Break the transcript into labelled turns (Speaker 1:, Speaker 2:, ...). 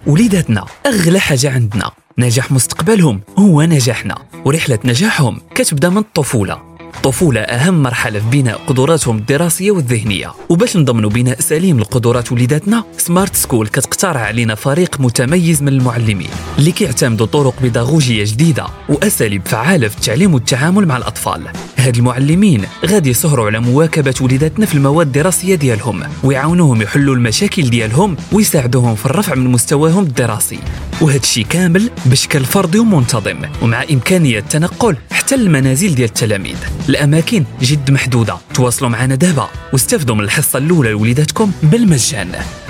Speaker 1: وليداتنا أغلى حاجة عندنا، نجاح مستقبلهم هو نجاحنا، ورحلة نجاحهم كتبدا من الطفولة. الطفولة أهم مرحلة في بناء قدراتهم الدراسية والذهنية. وباش نضمنوا بناء سليم لقدرات وليداتنا، سمارت سكول كتقترح علينا فريق متميز من المعلمين اللي كيعتمدوا طرق بيداغوجية جديدة وأساليب فعالة في التعليم والتعامل مع الأطفال. هاد المعلمين غادي يسهروا على مواكبة وليداتنا في المواد الدراسية ديالهم، ويعاونوهم يحلوا المشاكل ديالهم ويساعدوهم في الرفع من مستواهم الدراسي، وهذا الشيء كامل بشكل فردي ومنتظم، ومع إمكانية التنقل حتى المنازل ديال التلاميذ. الأماكن جد محدودة. تواصلوا معنا دابا واستفدوا من الحصة الأولى لوليداتكم بالمجان.